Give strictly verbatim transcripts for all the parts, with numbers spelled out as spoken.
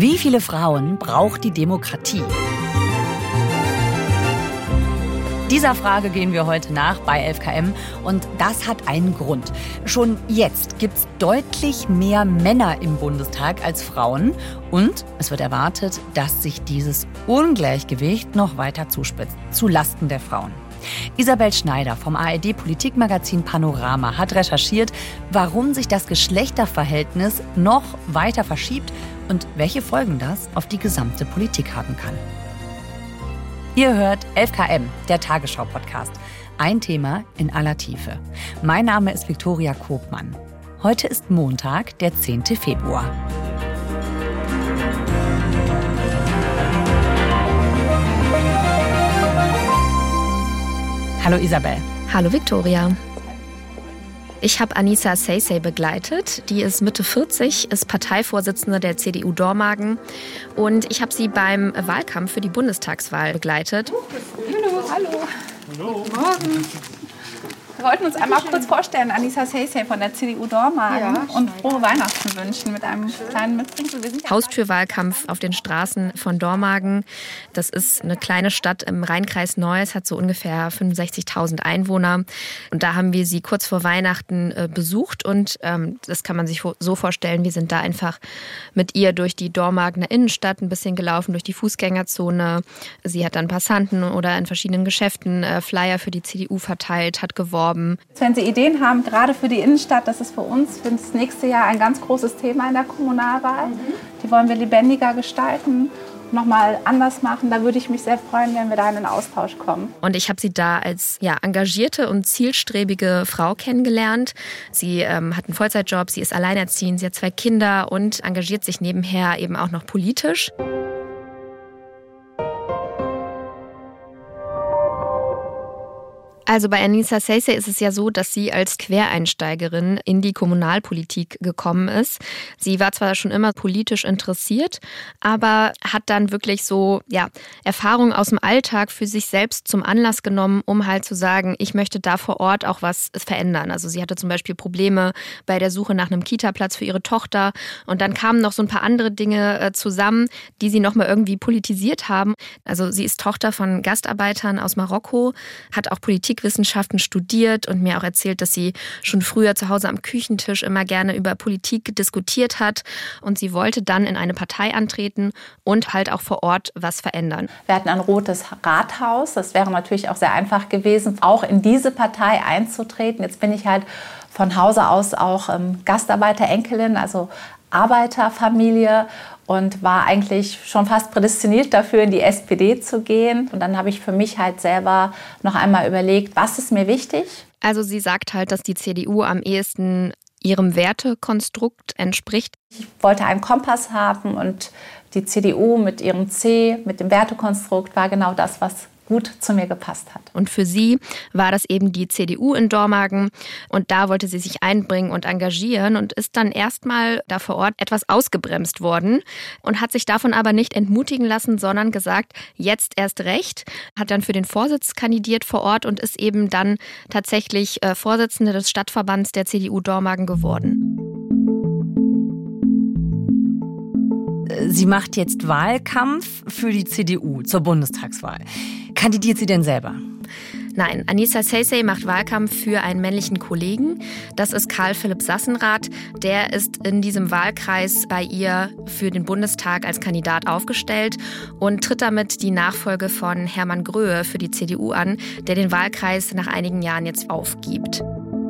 Wie viele Frauen braucht die Demokratie? Dieser Frage gehen wir heute nach bei elf K M und das hat einen Grund. Schon jetzt gibt es deutlich mehr Männer im Bundestag als Frauen und es wird erwartet, dass sich dieses Ungleichgewicht noch weiter zuspitzt, zu Lasten der Frauen. Isabel Schneider vom A R D-Politikmagazin Panorama hat recherchiert, warum sich das Geschlechterverhältnis noch weiter verschiebt und welche Folgen das auf die gesamte Politik haben kann. Ihr hört elf K M, der Tagesschau-Podcast. Ein Thema in aller Tiefe. Mein Name ist Viktoria Kobmann. Heute ist Montag, der zehnte Februar. Hallo Isabel. Hallo Viktoria. Ich habe Anissa Seisey begleitet. Die ist Mitte vierzig, ist Parteivorsitzende der C D U Dormagen. Und ich habe sie beim Wahlkampf für die Bundestagswahl begleitet. Hallo, hallo. Hallo. Guten Morgen. Wir wollten uns einmal kurz vorstellen, Anissa Seisey von der C D U Dormagen, ja, und frohe Weihnachten wünschen mit einem kleinen Mitbringsel. Haustürwahlkampf auf den Straßen von Dormagen. Das ist eine kleine Stadt im Rheinkreis Neuss, hat so ungefähr fünfundsechzigtausend Einwohner. Und da haben wir sie kurz vor Weihnachten äh, besucht und ähm, das kann man sich so vorstellen, wir sind da einfach mit ihr durch die Dormagener Innenstadt ein bisschen gelaufen, durch die Fußgängerzone. Sie hat dann Passanten oder in verschiedenen Geschäften äh, Flyer für die C D U verteilt, hat geworben. Wenn Sie Ideen haben, gerade für die Innenstadt, das ist für uns für das nächste Jahr ein ganz großes Thema in der Kommunalwahl. Mhm. Die wollen wir lebendiger gestalten, nochmal anders machen. Da würde ich mich sehr freuen, wenn wir da in den Austausch kommen. Und ich habe sie da als ja, engagierte und zielstrebige Frau kennengelernt. Sie ähm, hat einen Vollzeitjob, sie ist alleinerziehend, sie hat zwei Kinder und engagiert sich nebenher eben auch noch politisch. Also bei Anissa Seisey ist es ja so, dass sie als Quereinsteigerin in die Kommunalpolitik gekommen ist. Sie war zwar schon immer politisch interessiert, aber hat dann wirklich so ja, Erfahrungen aus dem Alltag für sich selbst zum Anlass genommen, um halt zu sagen, ich möchte da vor Ort auch was verändern. Also sie hatte zum Beispiel Probleme bei der Suche nach einem Kita-Platz für ihre Tochter und dann kamen noch so ein paar andere Dinge äh, zusammen, die sie nochmal irgendwie politisiert haben. Also sie ist Tochter von Gastarbeitern aus Marokko, hat auch Politik Wissenschaften studiert und mir auch erzählt, dass sie schon früher zu Hause am Küchentisch immer gerne über Politik diskutiert hat und sie wollte dann in eine Partei antreten und halt auch vor Ort was verändern. Wir hatten ein rotes Rathaus, das wäre natürlich auch sehr einfach gewesen, auch in diese Partei einzutreten. Jetzt bin ich halt von Hause aus auch ähm, Gastarbeiterenkelin, also Arbeiterfamilie und war eigentlich schon fast prädestiniert dafür, in die S P D zu gehen. Und dann habe ich für mich halt selber noch einmal überlegt, was ist mir wichtig? Also sie sagt halt, dass die C D U am ehesten ihrem Wertekonstrukt entspricht. Ich wollte einen Kompass haben und die C D U mit ihrem C, mit dem Wertekonstrukt war genau das, was gut zu mir gepasst hat. Und für sie war das eben die C D U in Dormagen und da wollte sie sich einbringen und engagieren und ist dann erstmal da vor Ort etwas ausgebremst worden und hat sich davon aber nicht entmutigen lassen, sondern gesagt, jetzt erst recht, hat dann für den Vorsitz kandidiert vor Ort und ist eben dann tatsächlich äh, Vorsitzende des Stadtverbands der C D U Dormagen geworden. Sie macht jetzt Wahlkampf für die C D U zur Bundestagswahl. Kandidiert sie denn selber? Nein, Anissa Seisey macht Wahlkampf für einen männlichen Kollegen. Das ist Karl Philipp Sassenrath. Der ist in diesem Wahlkreis bei ihr für den Bundestag als Kandidat aufgestellt und tritt damit die Nachfolge von Hermann Gröhe für die C D U an, der den Wahlkreis nach einigen Jahren jetzt aufgibt.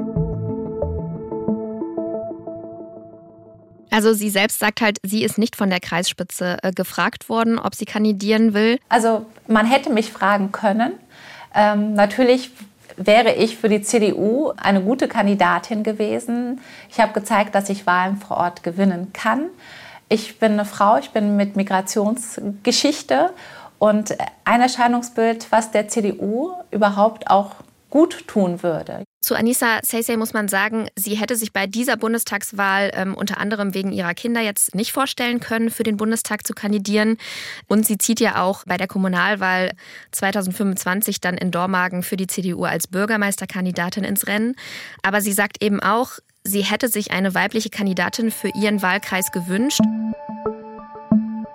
Also sie selbst sagt halt, sie ist nicht von der Kreisspitze äh, gefragt worden, ob sie kandidieren will. Also man hätte mich fragen können. Ähm, natürlich wäre ich für die C D U eine gute Kandidatin gewesen. Ich habe gezeigt, dass ich Wahlen vor Ort gewinnen kann. Ich bin eine Frau, ich bin mit Migrationsgeschichte und ein Erscheinungsbild, was der C D U überhaupt auch gut tun würde. Zu Anissa Seisey muss man sagen, sie hätte sich bei dieser Bundestagswahl ähm, unter anderem wegen ihrer Kinder jetzt nicht vorstellen können, für den Bundestag zu kandidieren. Und sie zieht ja auch bei der Kommunalwahl zweitausendfünfundzwanzig dann in Dormagen für die C D U als Bürgermeisterkandidatin ins Rennen. Aber sie sagt eben auch, sie hätte sich eine weibliche Kandidatin für ihren Wahlkreis gewünscht.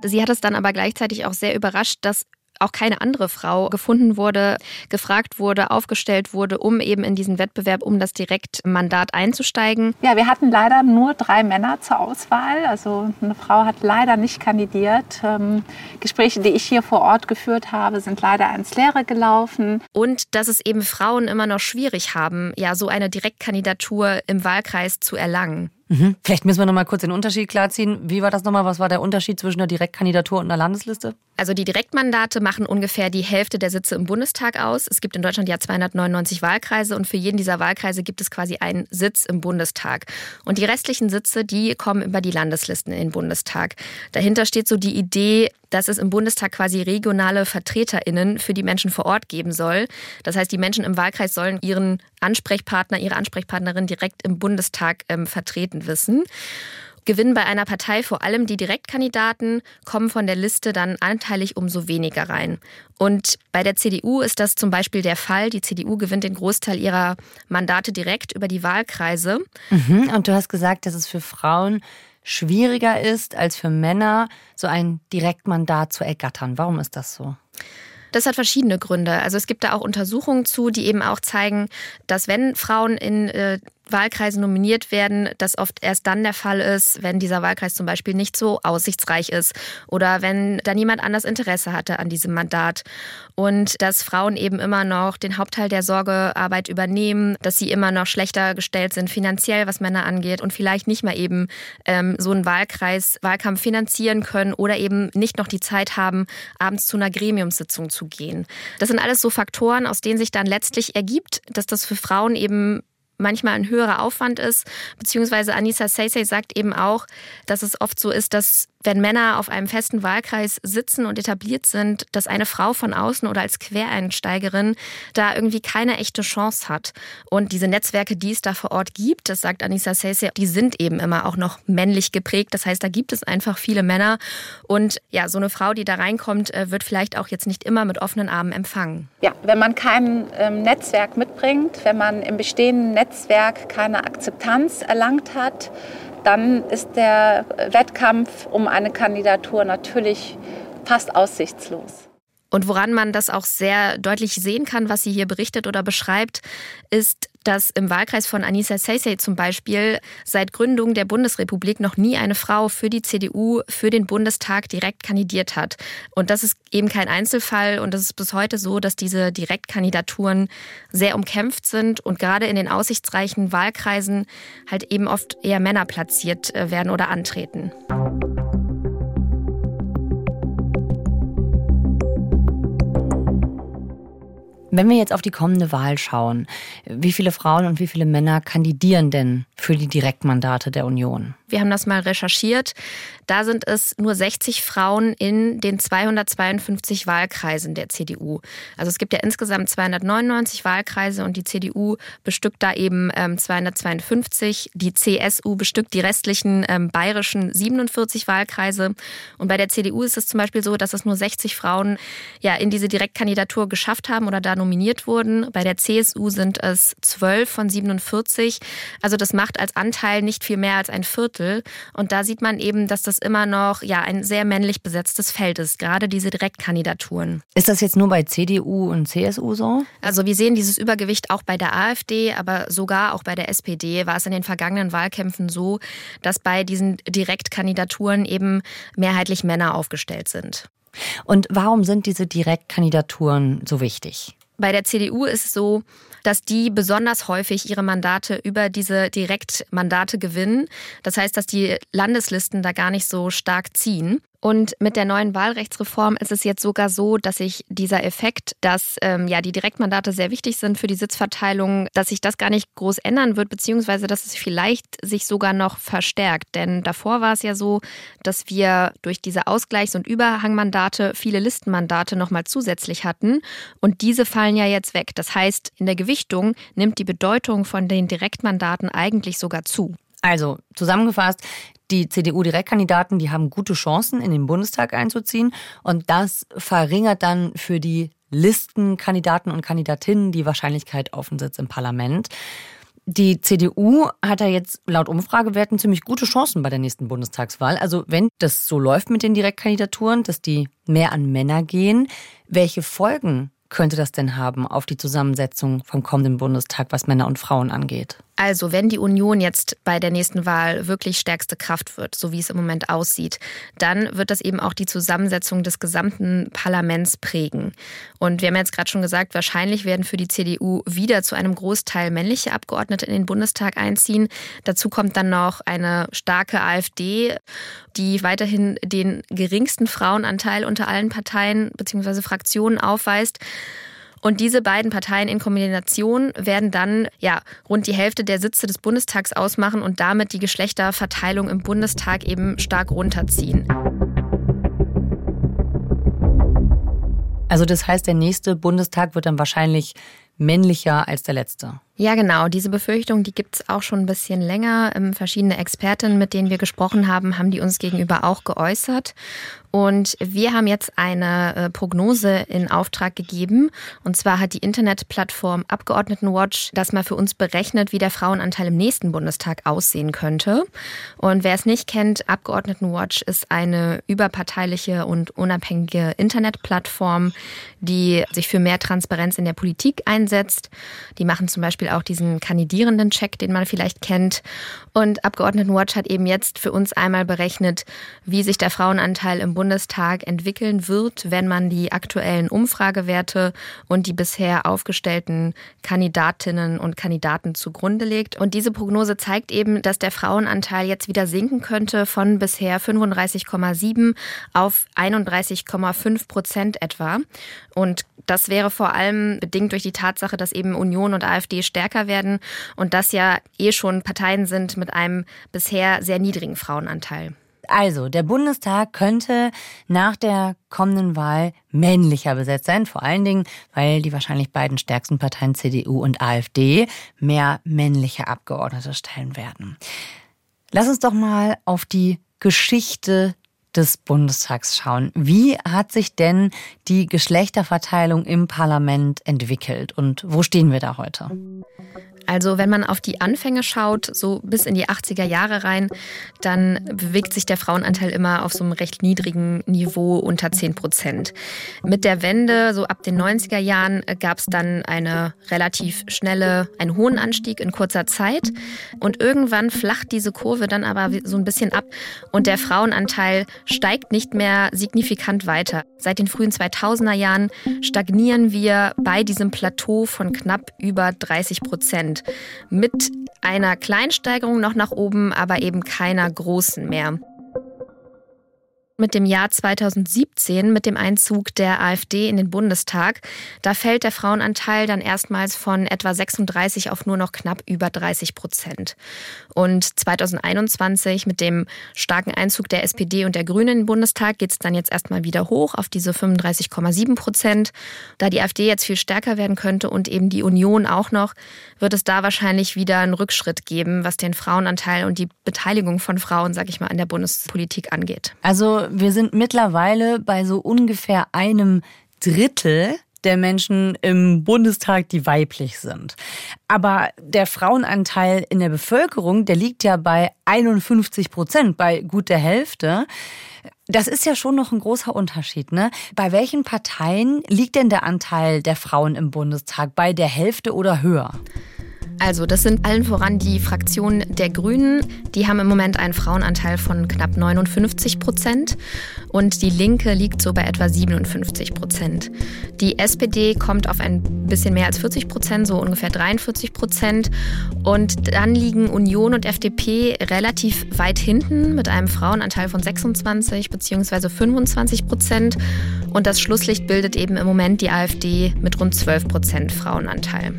Sie hat es dann aber gleichzeitig auch sehr überrascht, dass auch keine andere Frau gefunden wurde, gefragt wurde, aufgestellt wurde, um eben in diesen Wettbewerb um das Direktmandat einzusteigen. Ja, wir hatten leider nur drei Männer zur Auswahl. Also eine Frau hat leider nicht kandidiert. Ähm, Gespräche, die ich hier vor Ort geführt habe, sind leider ins Leere gelaufen. Und dass es eben Frauen immer noch schwierig haben, ja, so eine Direktkandidatur im Wahlkreis zu erlangen. Mhm. Vielleicht müssen wir noch mal kurz den Unterschied klarziehen. Wie war das nochmal? Was war der Unterschied zwischen einer Direktkandidatur und einer Landesliste? Also die Direktmandate machen ungefähr die Hälfte der Sitze im Bundestag aus. Es gibt in Deutschland ja zweihundertneunundneunzig Wahlkreise und für jeden dieser Wahlkreise gibt es quasi einen Sitz im Bundestag. Und die restlichen Sitze, die kommen über die Landeslisten in den Bundestag. Dahinter steht so die Idee, dass es im Bundestag quasi regionale VertreterInnen für die Menschen vor Ort geben soll. Das heißt, die Menschen im Wahlkreis sollen ihren Ansprechpartner, ihre Ansprechpartnerin direkt im Bundestag ähm, vertreten wissen. Gewinnen bei einer Partei vor allem die Direktkandidaten, kommen von der Liste dann anteilig umso weniger rein. Und bei der C D U ist das zum Beispiel der Fall. Die C D U gewinnt den Großteil ihrer Mandate direkt über die Wahlkreise. Mhm. Und du hast gesagt, dass es für Frauen schwieriger ist als für Männer, so ein Direktmandat zu ergattern. Warum ist das so? Das hat verschiedene Gründe. Also es gibt da auch Untersuchungen zu, die eben auch zeigen, dass wenn Frauen in äh, Wahlkreise nominiert werden, das oft erst dann der Fall ist, wenn dieser Wahlkreis zum Beispiel nicht so aussichtsreich ist oder wenn da niemand anders Interesse hatte an diesem Mandat. Und dass Frauen eben immer noch den Hauptteil der Sorgearbeit übernehmen, dass sie immer noch schlechter gestellt sind finanziell, was Männer angeht und vielleicht nicht mehr eben ähm, so einen Wahlkreis, Wahlkampf finanzieren können oder eben nicht noch die Zeit haben, abends zu einer Gremiumssitzung zu gehen. Das sind alles so Faktoren, aus denen sich dann letztlich ergibt, dass das für Frauen eben manchmal ein höherer Aufwand ist, beziehungsweise Anissa Saysay sagt eben auch, dass es oft so ist, dass wenn Männer auf einem festen Wahlkreis sitzen und etabliert sind, dass eine Frau von außen oder als Quereinsteigerin da irgendwie keine echte Chance hat. Und diese Netzwerke, die es da vor Ort gibt, das sagt Anissa Saysay, die sind eben immer auch noch männlich geprägt. Das heißt, da gibt es einfach viele Männer. Und ja, so eine Frau, die da reinkommt, wird vielleicht auch jetzt nicht immer mit offenen Armen empfangen. Ja, wenn man kein ähm, Netzwerk mitbringt, wenn man im bestehenden Netzwerk keine Akzeptanz erlangt hat, dann ist der Wettkampf um eine Kandidatur natürlich fast aussichtslos. Und woran man das auch sehr deutlich sehen kann, was sie hier berichtet oder beschreibt, ist, dass im Wahlkreis von Anissa Saysay zum Beispiel seit Gründung der Bundesrepublik noch nie eine Frau für die C D U für den Bundestag direkt kandidiert hat. Und das ist eben kein Einzelfall und das ist bis heute so, dass diese Direktkandidaturen sehr umkämpft sind und gerade in den aussichtsreichen Wahlkreisen halt eben oft eher Männer platziert werden oder antreten. Wenn wir jetzt auf die kommende Wahl schauen, wie viele Frauen und wie viele Männer kandidieren denn für die Direktmandate der Union? Wir haben das mal recherchiert. Da sind es nur sechzig Frauen in den zweihundertzweiundfünfzig Wahlkreisen der C D U. Also es gibt ja insgesamt zweihundertneunundneunzig Wahlkreise und die C D U bestückt da eben ähm, zweihundertzweiundfünfzig. Die C S U bestückt die restlichen ähm, bayerischen siebenundvierzig Wahlkreise. Und bei der C D U ist es zum Beispiel so, dass es nur sechzig Frauen ja, in diese Direktkandidatur geschafft haben oder da nominiert wurden. Bei der C S U sind es zwölf von siebenundvierzig. Also das macht als Anteil nicht viel mehr als ein Viertel. Und da sieht man eben, dass das immer noch ja, ein sehr männlich besetztes Feld ist, gerade diese Direktkandidaturen. Ist das jetzt nur bei C D U und C S U so? Also wir sehen dieses Übergewicht auch bei der AfD, aber sogar auch bei der S P D war es in den vergangenen Wahlkämpfen so, dass bei diesen Direktkandidaturen eben mehrheitlich Männer aufgestellt sind. Und warum sind diese Direktkandidaturen so wichtig? Bei der C D U ist es so, dass die besonders häufig ihre Mandate über diese Direktmandate gewinnen. Das heißt, dass die Landeslisten da gar nicht so stark ziehen. Und mit der neuen Wahlrechtsreform ist es jetzt sogar so, dass sich dieser Effekt, dass ähm, ja die Direktmandate sehr wichtig sind für die Sitzverteilung, dass sich das gar nicht groß ändern wird, beziehungsweise dass es vielleicht sich sogar noch verstärkt. Denn davor war es ja so, dass wir durch diese Ausgleichs- und Überhangmandate viele Listenmandate nochmal zusätzlich hatten. Und diese fallen ja jetzt weg. Das heißt, in der Gewichtung nimmt die Bedeutung von den Direktmandaten eigentlich sogar zu. Also zusammengefasst, die C D U-Direktkandidaten, die haben gute Chancen, in den Bundestag einzuziehen. Und das verringert dann für die Listenkandidaten und Kandidatinnen die Wahrscheinlichkeit auf einen Sitz im Parlament. Die C D U hat ja jetzt laut Umfragewerten ziemlich gute Chancen bei der nächsten Bundestagswahl. Also wenn das so läuft mit den Direktkandidaturen, dass die mehr an Männer gehen, welche Folgen könnte das denn haben auf die Zusammensetzung vom kommenden Bundestag, was Männer und Frauen angeht? Also wenn die Union jetzt bei der nächsten Wahl wirklich stärkste Kraft wird, so wie es im Moment aussieht, dann wird das eben auch die Zusammensetzung des gesamten Parlaments prägen. Und wir haben jetzt gerade schon gesagt, wahrscheinlich werden für die C D U wieder zu einem Großteil männliche Abgeordnete in den Bundestag einziehen. Dazu kommt dann noch eine starke AfD, die weiterhin den geringsten Frauenanteil unter allen Parteien bzw. Fraktionen aufweist. Und diese beiden Parteien in Kombination werden dann ja rund die Hälfte der Sitze des Bundestags ausmachen und damit die Geschlechterverteilung im Bundestag eben stark runterziehen. Also das heißt, der nächste Bundestag wird dann wahrscheinlich männlicher als der letzte. Ja, genau. Diese Befürchtung, die gibt es auch schon ein bisschen länger. Verschiedene Expertinnen, mit denen wir gesprochen haben, haben die uns gegenüber auch geäußert. Und wir haben jetzt eine Prognose in Auftrag gegeben. Und zwar hat die Internetplattform Abgeordnetenwatch das mal für uns berechnet, wie der Frauenanteil im nächsten Bundestag aussehen könnte. Und wer es nicht kennt, Abgeordnetenwatch ist eine überparteiliche und unabhängige Internetplattform, die sich für mehr Transparenz in der Politik einsetzt. Die machen zum Beispiel auch diesen Kandidierenden-Check, den man vielleicht kennt. Und Abgeordnetenwatch hat eben jetzt für uns einmal berechnet, wie sich der Frauenanteil im Bundestag entwickeln wird, wenn man die aktuellen Umfragewerte und die bisher aufgestellten Kandidatinnen und Kandidaten zugrunde legt. Und diese Prognose zeigt eben, dass der Frauenanteil jetzt wieder sinken könnte von bisher fünfunddreißig Komma sieben auf einunddreißig Komma fünf Prozent etwa. Und das wäre vor allem bedingt durch die Tatsache, dass eben Union und AfD stärker werden und das ja eh schon Parteien sind mit einem bisher sehr niedrigen Frauenanteil. Also, der Bundestag könnte nach der kommenden Wahl männlicher besetzt sein. Vor allen Dingen, weil die wahrscheinlich beiden stärksten Parteien C D U und AfD mehr männliche Abgeordnete stellen werden. Lass uns doch mal auf die Geschichte des Bundestags schauen. Wie hat sich denn die Geschlechterverteilung im Parlament entwickelt und wo stehen wir da heute? Also wenn man auf die Anfänge schaut, so bis in die achtziger Jahre rein, dann bewegt sich der Frauenanteil immer auf so einem recht niedrigen Niveau unter zehn Prozent. Mit der Wende, so ab den neunziger Jahren, gab es dann eine relativ schnelle, einen hohen Anstieg in kurzer Zeit. Und irgendwann flacht diese Kurve dann aber so ein bisschen ab und der Frauenanteil steigt nicht mehr signifikant weiter. Seit den frühen zweitausender Jahren stagnieren wir bei diesem Plateau von knapp über dreißig Prozent. Mit einer kleinen Steigerung noch nach oben, aber eben keiner großen mehr. Mit dem Jahr zweitausendsiebzehn, mit dem Einzug der AfD in den Bundestag, da fällt der Frauenanteil dann erstmals von etwa sechsunddreißig auf nur noch knapp über dreißig Prozent. Und zweitausendeinundzwanzig mit dem starken Einzug der S P D und der Grünen in den Bundestag geht es dann jetzt erstmal wieder hoch auf diese fünfunddreißig Komma sieben Prozent. Da die AfD jetzt viel stärker werden könnte und eben die Union auch noch, wird es da wahrscheinlich wieder einen Rückschritt geben, was den Frauenanteil und die Beteiligung von Frauen, sag ich mal, an der Bundespolitik angeht. Also wir sind mittlerweile bei so ungefähr einem Drittel der Menschen im Bundestag, die weiblich sind. Aber der Frauenanteil in der Bevölkerung, der liegt ja bei einundfünfzig Prozent, bei gut der Hälfte. Das ist ja schon noch ein großer Unterschied, ne? Bei welchen Parteien liegt denn der Anteil der Frauen im Bundestag? Bei der Hälfte oder höher? Also das sind allen voran die Fraktionen der Grünen. Die haben im Moment einen Frauenanteil von knapp neunundfünfzig Prozent und die Linke liegt so bei etwa siebenundfünfzig Prozent. Die S P D kommt auf ein bisschen mehr als vierzig Prozent, so ungefähr dreiundvierzig Prozent. Und dann liegen Union und F D P relativ weit hinten mit einem Frauenanteil von sechsundzwanzig bzw. fünfundzwanzig Prozent. Und das Schlusslicht bildet eben im Moment die AfD mit rund zwölf Prozent Frauenanteil.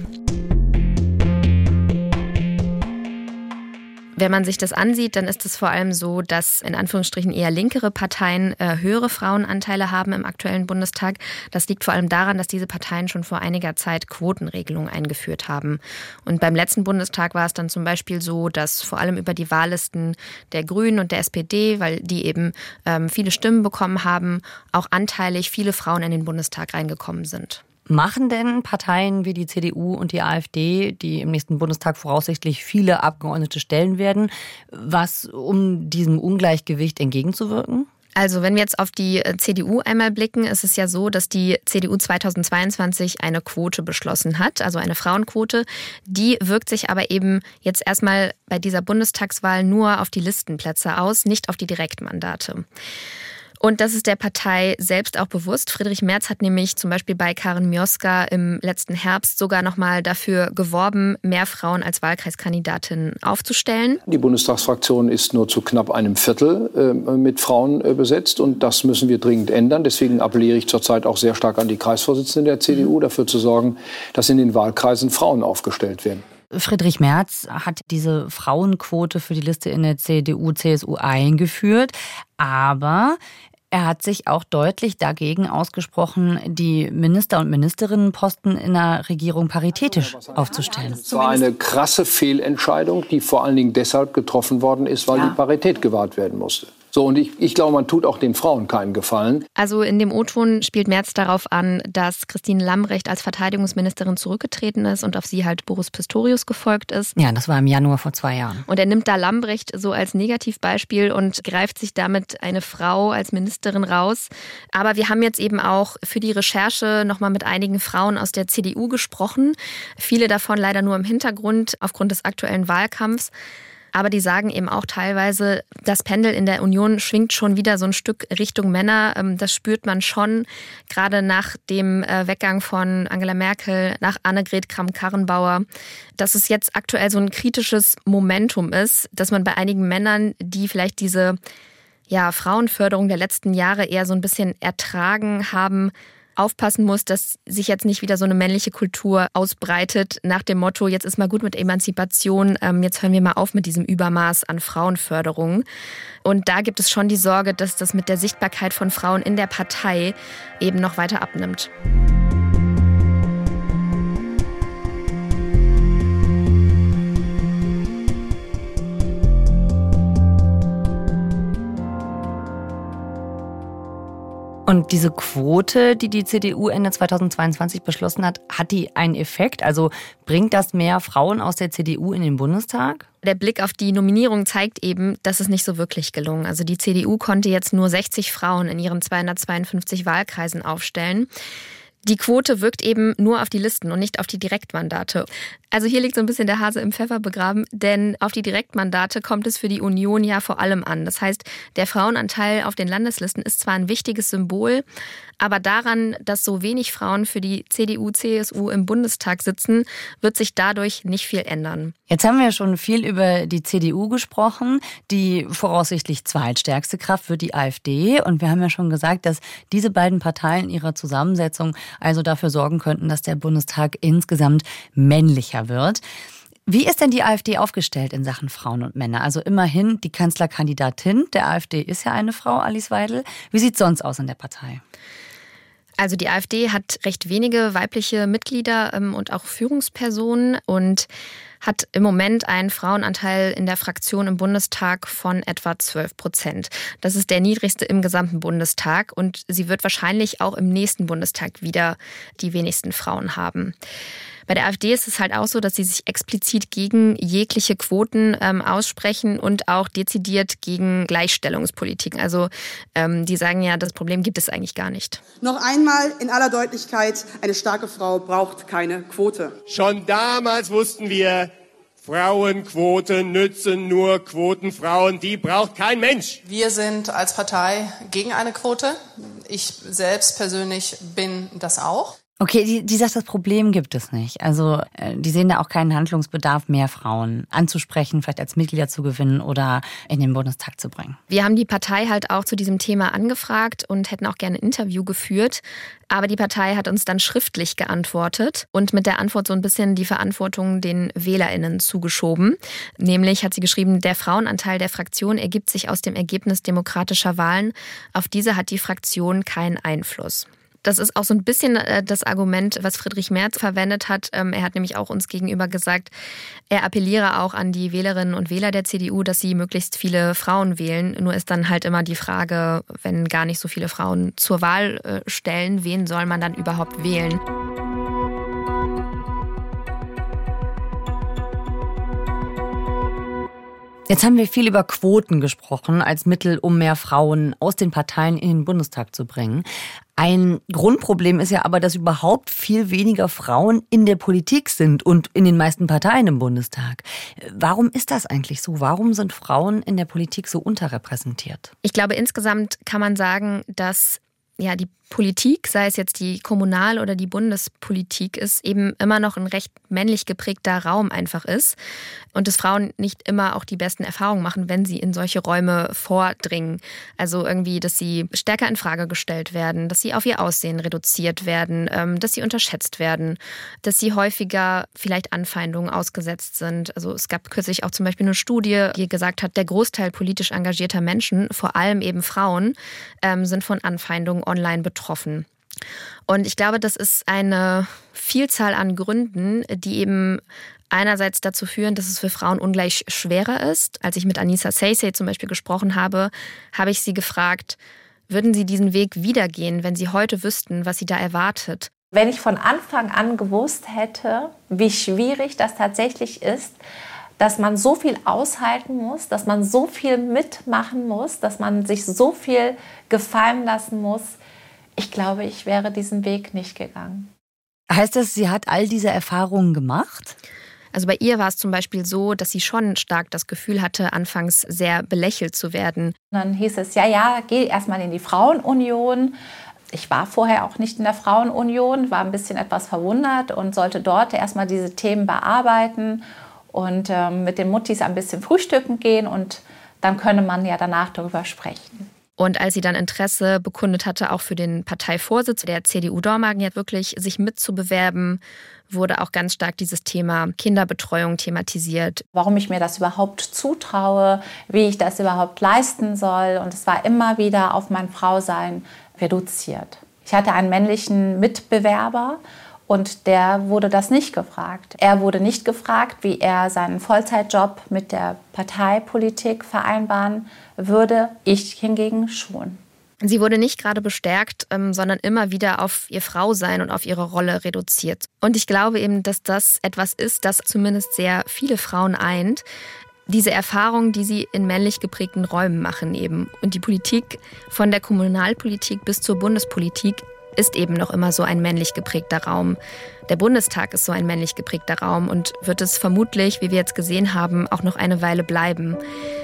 Wenn man sich das ansieht, dann ist es vor allem so, dass in Anführungsstrichen eher linkere Parteien äh, höhere Frauenanteile haben im aktuellen Bundestag. Das liegt vor allem daran, dass diese Parteien schon vor einiger Zeit Quotenregelungen eingeführt haben. Und beim letzten Bundestag war es dann zum Beispiel so, dass vor allem über die Wahllisten der Grünen und der S P D, weil die eben ähm, viele Stimmen bekommen haben, auch anteilig viele Frauen in den Bundestag reingekommen sind. Machen denn Parteien wie die C D U und die AfD, die im nächsten Bundestag voraussichtlich viele Abgeordnete stellen werden, was, um diesem Ungleichgewicht entgegenzuwirken? Also wenn wir jetzt auf die C D U einmal blicken, ist es ja so, dass die C D U zweitausendzweiundzwanzig eine Quote beschlossen hat, also eine Frauenquote. Die wirkt sich aber eben jetzt erstmal bei dieser Bundestagswahl nur auf die Listenplätze aus, nicht auf die Direktmandate. Und das ist der Partei selbst auch bewusst. Friedrich Merz hat nämlich zum Beispiel bei Karin Mioska im letzten Herbst sogar noch mal dafür geworben, mehr Frauen als Wahlkreiskandidatinnen aufzustellen. Die Bundestagsfraktion ist nur zu knapp einem Viertel äh, mit Frauen äh, besetzt und das müssen wir dringend ändern. Deswegen appelliere ich zurzeit auch sehr stark an die Kreisvorsitzende der C D U, dafür zu sorgen, dass in den Wahlkreisen Frauen aufgestellt werden. Friedrich Merz hat diese Frauenquote für die Liste in der C D U C S U eingeführt, aber er hat sich auch deutlich dagegen ausgesprochen, die Minister- und Ministerinnenposten in der Regierung paritätisch aufzustellen. Es war eine krasse Fehlentscheidung, die vor allen Dingen deshalb getroffen worden ist, weil ja. die Parität gewahrt werden musste. So, und ich, ich glaube, man tut auch den Frauen keinen Gefallen. Also in dem O-Ton spielt Merz darauf an, dass Christine Lambrecht als Verteidigungsministerin zurückgetreten ist und auf sie halt Boris Pistorius gefolgt ist. Ja, das war im Januar vor zwei Jahren. Und er nimmt da Lambrecht so als Negativbeispiel und greift sich damit eine Frau als Ministerin raus. Aber wir haben jetzt eben auch für die Recherche nochmal mit einigen Frauen aus der C D U gesprochen. Viele davon leider nur im Hintergrund aufgrund des aktuellen Wahlkampfs. Aber die sagen eben auch teilweise, das Pendel in der Union schwingt schon wieder so ein Stück Richtung Männer. Das spürt man schon, gerade nach dem Weggang von Angela Merkel, nach Annegret Kramp-Karrenbauer, dass es jetzt aktuell so ein kritisches Momentum ist, dass man bei einigen Männern, die vielleicht diese ja, Frauenförderung der letzten Jahre eher so ein bisschen ertragen haben, aufpassen muss, dass sich jetzt nicht wieder so eine männliche Kultur ausbreitet nach dem Motto, jetzt ist mal gut mit Emanzipation, jetzt hören wir mal auf mit diesem Übermaß an Frauenförderung. Und da gibt es schon die Sorge, dass das mit der Sichtbarkeit von Frauen in der Partei eben noch weiter abnimmt. Und diese Quote, die die C D U Ende zweitausendzweiundzwanzig beschlossen hat, hat die einen Effekt? Also bringt das mehr Frauen aus der C D U in den Bundestag? Der Blick auf die Nominierung zeigt eben, dass es nicht so wirklich gelungen. Also die C D U konnte jetzt nur sechzig Frauen in ihren zweihundertzweiundfünfzig Wahlkreisen aufstellen. Die Quote wirkt eben nur auf die Listen und nicht auf die Direktmandate. Also hier liegt so ein bisschen der Hase im Pfeffer begraben, denn auf die Direktmandate kommt es für die Union ja vor allem an. Das heißt, der Frauenanteil auf den Landeslisten ist zwar ein wichtiges Symbol, aber daran, dass so wenig Frauen für die C D U C S U im Bundestag sitzen, wird sich dadurch nicht viel ändern. Jetzt haben wir schon viel über die C D U gesprochen. Die voraussichtlich zweitstärkste Kraft wird die AfD. Und wir haben ja schon gesagt, dass diese beiden Parteien in ihrer Zusammensetzung also dafür sorgen könnten, dass der Bundestag insgesamt männlicher wird. Wie ist denn die AfD aufgestellt in Sachen Frauen und Männer? Also immerhin die Kanzlerkandidatin der AfD ist ja eine Frau, Alice Weidel. Wie sieht es sonst aus in der Partei? Also die AfD hat recht wenige weibliche Mitglieder ähm, und auch Führungspersonen und hat im Moment einen Frauenanteil in der Fraktion im Bundestag von etwa zwölf Prozent. Das ist der niedrigste im gesamten Bundestag und sie wird wahrscheinlich auch im nächsten Bundestag wieder die wenigsten Frauen haben. Bei der AfD ist es halt auch so, dass sie sich explizit gegen jegliche Quoten ähm, aussprechen und auch dezidiert gegen Gleichstellungspolitiken. Also ähm, die sagen ja, das Problem gibt es eigentlich gar nicht. Noch einmal in aller Deutlichkeit, eine starke Frau braucht keine Quote. Schon damals wussten wir, Frauenquoten nützen nur Quotenfrauen, die braucht kein Mensch. Wir sind als Partei gegen eine Quote. Ich selbst persönlich bin das auch. Okay, die, die sagt, das Problem gibt es nicht. Also die sehen da auch keinen Handlungsbedarf, mehr Frauen anzusprechen, vielleicht als Mitglieder zu gewinnen oder in den Bundestag zu bringen. Wir haben die Partei halt auch zu diesem Thema angefragt und hätten auch gerne ein Interview geführt. Aber die Partei hat uns dann schriftlich geantwortet und mit der Antwort so ein bisschen die Verantwortung den WählerInnen zugeschoben. Nämlich hat sie geschrieben, der Frauenanteil der Fraktion ergibt sich aus dem Ergebnis demokratischer Wahlen. Auf diese hat die Fraktion keinen Einfluss. Das ist auch so ein bisschen das Argument, was Friedrich Merz verwendet hat. Er hat nämlich auch uns gegenüber gesagt, er appelliere auch an die Wählerinnen und Wähler der C D U, dass sie möglichst viele Frauen wählen. Nur ist dann halt immer die Frage, wenn gar nicht so viele Frauen zur Wahl stellen, wen soll man dann überhaupt wählen? Jetzt haben wir viel über Quoten gesprochen, als Mittel, um mehr Frauen aus den Parteien in den Bundestag zu bringen. Ein Grundproblem ist ja aber, dass überhaupt viel weniger Frauen in der Politik sind und in den meisten Parteien im Bundestag. Warum ist das eigentlich so? Warum sind Frauen in der Politik so unterrepräsentiert? Ich glaube, insgesamt kann man sagen, dass ja, die Politik, sei es jetzt die Kommunal- oder die Bundespolitik, ist eben immer noch ein recht männlich geprägter Raum einfach ist und dass Frauen nicht immer auch die besten Erfahrungen machen, wenn sie in solche Räume vordringen. Also irgendwie, dass sie stärker in Frage gestellt werden, dass sie auf ihr Aussehen reduziert werden, dass sie unterschätzt werden, dass sie häufiger vielleicht Anfeindungen ausgesetzt sind. Also es gab kürzlich auch zum Beispiel eine Studie, die gesagt hat, der Großteil politisch engagierter Menschen, vor allem eben Frauen, sind von Anfeindungen online betroffen. Und ich glaube, das ist eine Vielzahl an Gründen, die eben einerseits dazu führen, dass es für Frauen ungleich schwerer ist. Als ich mit Anissa Seisey zum Beispiel gesprochen habe, habe ich sie gefragt, würden Sie diesen Weg wieder gehen, wenn Sie heute wüssten, was Sie da erwartet? Wenn ich von Anfang an gewusst hätte, wie schwierig das tatsächlich ist, dass man so viel aushalten muss, dass man so viel mitmachen muss, dass man sich so viel gefallen lassen muss, ich glaube, ich wäre diesen Weg nicht gegangen. Heißt das, sie hat all diese Erfahrungen gemacht? Also bei ihr war es zum Beispiel so, dass sie schon stark das Gefühl hatte, anfangs sehr belächelt zu werden. Dann hieß es, ja, ja, geh erstmal in die Frauenunion. Ich war vorher auch nicht in der Frauenunion, war ein bisschen etwas verwundert und sollte dort erstmal diese Themen bearbeiten und ähm, mit den Muttis ein bisschen frühstücken gehen und dann könne man ja danach darüber sprechen. Und als sie dann Interesse bekundet hatte, auch für den Parteivorsitz der C D U Dormagen jetzt wirklich sich mitzubewerben, wurde auch ganz stark dieses Thema Kinderbetreuung thematisiert. Warum ich mir das überhaupt zutraue, wie ich das überhaupt leisten soll. Und es war immer wieder auf mein Frausein reduziert. Ich hatte einen männlichen Mitbewerber und der wurde das nicht gefragt. Er wurde nicht gefragt, wie er seinen Vollzeitjob mit der Parteipolitik vereinbaren würde. Ich hingegen schon. Sie wurde nicht gerade bestärkt, sondern immer wieder auf ihr Frausein und auf ihre Rolle reduziert. Und ich glaube eben, dass das etwas ist, das zumindest sehr viele Frauen eint. Diese Erfahrung, die sie in männlich geprägten Räumen machen eben. Und die Politik, von der Kommunalpolitik bis zur Bundespolitik, ist eben noch immer so ein männlich geprägter Raum. Der Bundestag ist so ein männlich geprägter Raum und wird es vermutlich, wie wir jetzt gesehen haben, auch noch eine Weile bleiben.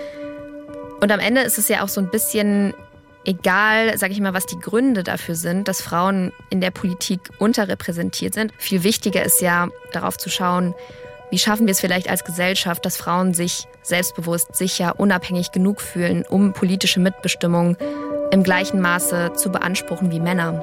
Und am Ende ist es ja auch so ein bisschen egal, sage ich mal, was die Gründe dafür sind, dass Frauen in der Politik unterrepräsentiert sind. Viel wichtiger ist ja, darauf zu schauen, wie schaffen wir es vielleicht als Gesellschaft, dass Frauen sich selbstbewusst, sicher, unabhängig genug fühlen, um politische Mitbestimmung im gleichen Maße zu beanspruchen wie Männer.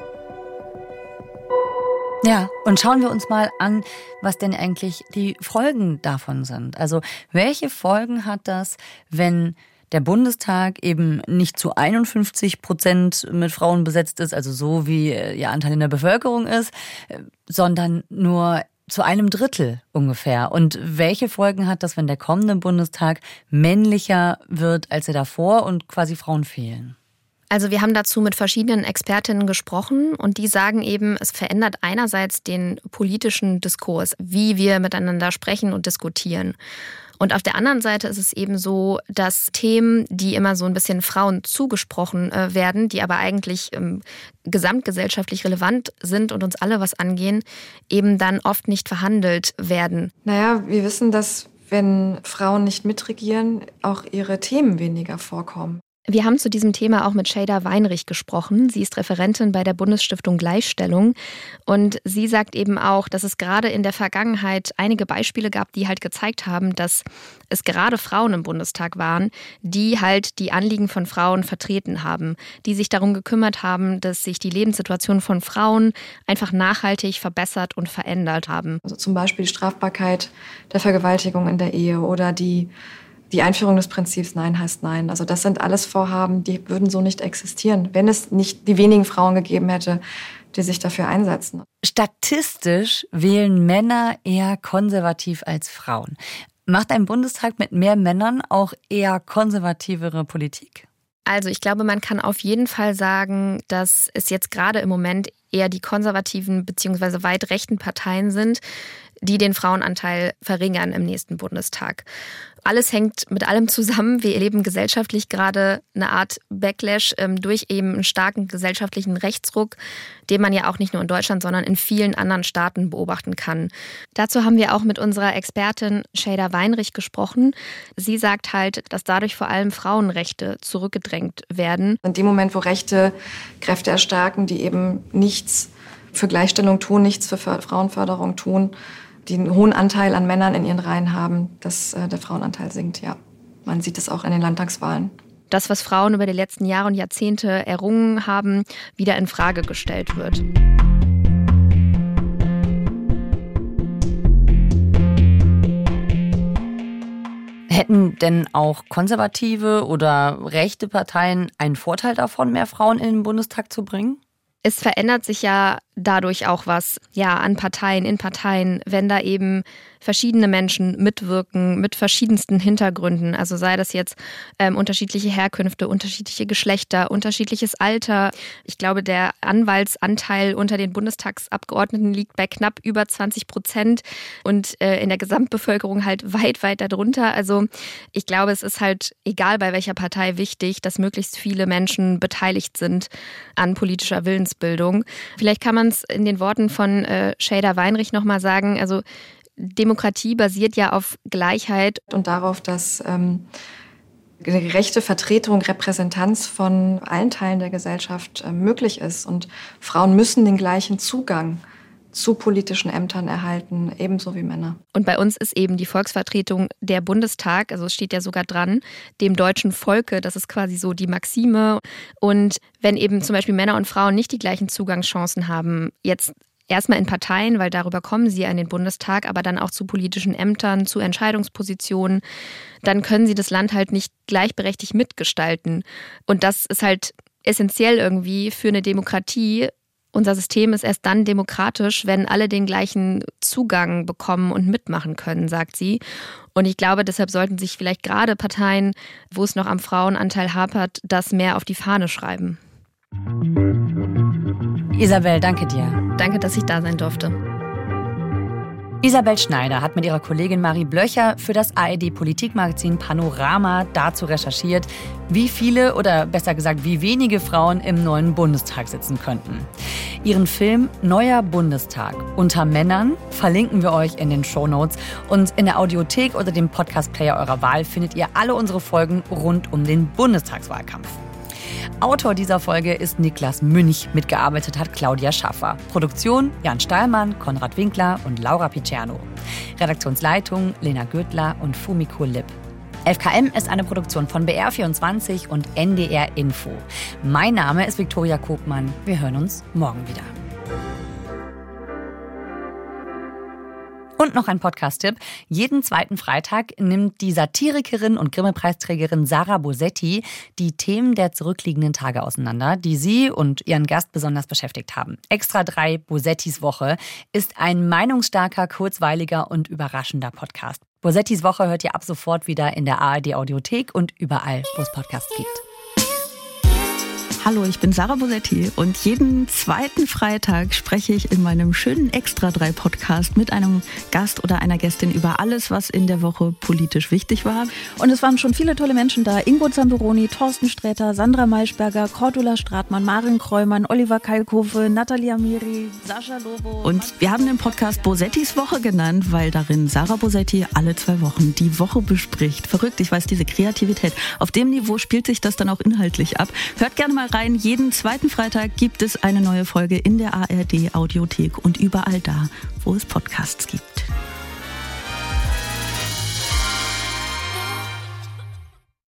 Ja, und schauen wir uns mal an, was denn eigentlich die Folgen davon sind. Also welche Folgen hat das, wenn der Bundestag eben nicht zu einundfünfzig Prozent mit Frauen besetzt ist, also so wie ihr Anteil in der Bevölkerung ist, sondern nur zu einem Drittel ungefähr. Und welche Folgen hat das, wenn der kommende Bundestag männlicher wird als er davor und quasi Frauen fehlen? Also wir haben dazu mit verschiedenen Expertinnen gesprochen und die sagen eben, es verändert einerseits den politischen Diskurs, wie wir miteinander sprechen und diskutieren. Und auf der anderen Seite ist es eben so, dass Themen, die immer so ein bisschen Frauen zugesprochen werden, die aber eigentlich ähm, gesamtgesellschaftlich relevant sind und uns alle was angehen, eben dann oft nicht verhandelt werden. Naja, wir wissen, dass wenn Frauen nicht mitregieren, auch ihre Themen weniger vorkommen. Wir haben zu diesem Thema auch mit Şeyda Weinrich gesprochen. Sie ist Referentin bei der Bundesstiftung Gleichstellung. Und sie sagt eben auch, dass es gerade in der Vergangenheit einige Beispiele gab, die halt gezeigt haben, dass es gerade Frauen im Bundestag waren, die halt die Anliegen von Frauen vertreten haben, die sich darum gekümmert haben, dass sich die Lebenssituation von Frauen einfach nachhaltig verbessert und verändert haben. Also zum Beispiel die Strafbarkeit der Vergewaltigung in der Ehe oder die Die Einführung des Prinzips Nein heißt Nein. Also das sind alles Vorhaben, die würden so nicht existieren, wenn es nicht die wenigen Frauen gegeben hätte, die sich dafür einsetzen. Statistisch wählen Männer eher konservativ als Frauen. Macht ein Bundestag mit mehr Männern auch eher konservativere Politik? Also ich glaube, man kann auf jeden Fall sagen, dass es jetzt gerade im Moment eher die konservativen bzw. weit rechten Parteien sind, die den Frauenanteil verringern im nächsten Bundestag. Alles hängt mit allem zusammen. Wir erleben gesellschaftlich gerade eine Art Backlash ähm, durch eben einen starken gesellschaftlichen Rechtsruck, den man ja auch nicht nur in Deutschland, sondern in vielen anderen Staaten beobachten kann. Dazu haben wir auch mit unserer Expertin Şeyda Weinrich gesprochen. Sie sagt halt, dass dadurch vor allem Frauenrechte zurückgedrängt werden. In dem Moment, wo Rechte Kräfte erstarken, die eben nichts für Gleichstellung tun, nichts für Frauenförderung tun, die einen hohen Anteil an Männern in ihren Reihen haben, dass äh, der Frauenanteil sinkt, ja. Man sieht es auch in den Landtagswahlen. Das, was Frauen über die letzten Jahre und Jahrzehnte errungen haben, wieder in Frage gestellt wird. Hätten denn auch konservative oder rechte Parteien einen Vorteil davon, mehr Frauen in den Bundestag zu bringen? Es verändert sich ja dadurch auch was, ja, an Parteien, in Parteien, wenn da eben verschiedene Menschen mitwirken mit verschiedensten Hintergründen. Also sei das jetzt ähm, unterschiedliche Herkünfte, unterschiedliche Geschlechter, unterschiedliches Alter. Ich glaube, der Anwaltsanteil unter den Bundestagsabgeordneten liegt bei knapp über zwanzig Prozent und äh, in der Gesamtbevölkerung halt weit, weit darunter. Also ich glaube, es ist halt egal bei welcher Partei wichtig, dass möglichst viele Menschen beteiligt sind an politischer Willensbildung. Vielleicht kann man es in den Worten von äh, Şeyda Weinrich nochmal sagen, also Demokratie basiert ja auf Gleichheit. Und darauf, dass ähm, eine gerechte Vertretung, Repräsentanz von allen Teilen der Gesellschaft äh, möglich ist. Und Frauen müssen den gleichen Zugang zu politischen Ämtern erhalten, ebenso wie Männer. Und bei uns ist eben die Volksvertretung der Bundestag, also es steht ja sogar dran, dem deutschen Volke, das ist quasi so die Maxime. Und wenn eben zum Beispiel Männer und Frauen nicht die gleichen Zugangschancen haben, jetzt erstmal in Parteien, weil darüber kommen sie an den Bundestag, aber dann auch zu politischen Ämtern, zu Entscheidungspositionen, dann können sie das Land halt nicht gleichberechtigt mitgestalten. Und das ist halt essentiell irgendwie für eine Demokratie. Unser System ist erst dann demokratisch, wenn alle den gleichen Zugang bekommen und mitmachen können, sagt sie. Und ich glaube, deshalb sollten sich vielleicht gerade Parteien, wo es noch am Frauenanteil hapert, das mehr auf die Fahne schreiben. Isabel, danke dir. Danke, dass ich da sein durfte. Isabel Schneider hat mit ihrer Kollegin Marie Blöcher für das A R D-Politikmagazin Panorama dazu recherchiert, wie viele oder besser gesagt, wie wenige Frauen im neuen Bundestag sitzen könnten. Ihren Film Neuer Bundestag unter Männern verlinken wir euch in den Shownotes und in der Audiothek oder dem Podcast-Player eurer Wahl findet ihr alle unsere Folgen rund um den Bundestagswahlkampf. Autor dieser Folge ist Niklas Münch, mitgearbeitet hat Claudia Schaffer. Produktion Jan Stahlmann, Konrad Winkler und Laura Picerno. Redaktionsleitung Lena Gürtler und Fumiko Lipp. elf K M ist eine Produktion von B R vierundzwanzig und N D R Info. Mein Name ist Viktoria Kobmann. Wir hören uns morgen wieder. Und noch ein Podcast-Tipp. Jeden zweiten Freitag nimmt die Satirikerin und Grimme-Preisträgerin Sarah Bosetti die Themen der zurückliegenden Tage auseinander, die sie und ihren Gast besonders beschäftigt haben. Extra drei Bosettis Woche ist ein meinungsstarker, kurzweiliger und überraschender Podcast. Bosettis Woche hört ihr ab sofort wieder in der A R D-Audiothek und überall, wo es Podcasts gibt. Hallo, ich bin Sarah Bosetti und jeden zweiten Freitag spreche ich in meinem schönen Extra drei Podcast mit einem Gast oder einer Gästin über alles, was in der Woche politisch wichtig war. Und es waren schon viele tolle Menschen da. Ingo Zamperoni, Thorsten Sträter, Sandra Maischberger, Cordula Stratmann, Maren Kreumann, Oliver Kalkofe, Nathalie Amiri, Sascha Lobo. Und wir haben den Podcast Bosettis Woche genannt, weil darin Sarah Bosetti alle zwei Wochen die Woche bespricht. Verrückt, ich weiß, diese Kreativität. Auf dem Niveau spielt sich das dann auch inhaltlich ab. Hört gerne mal rein. Jeden zweiten Freitag gibt es eine neue Folge in der A R D-Audiothek und überall da, wo es Podcasts gibt.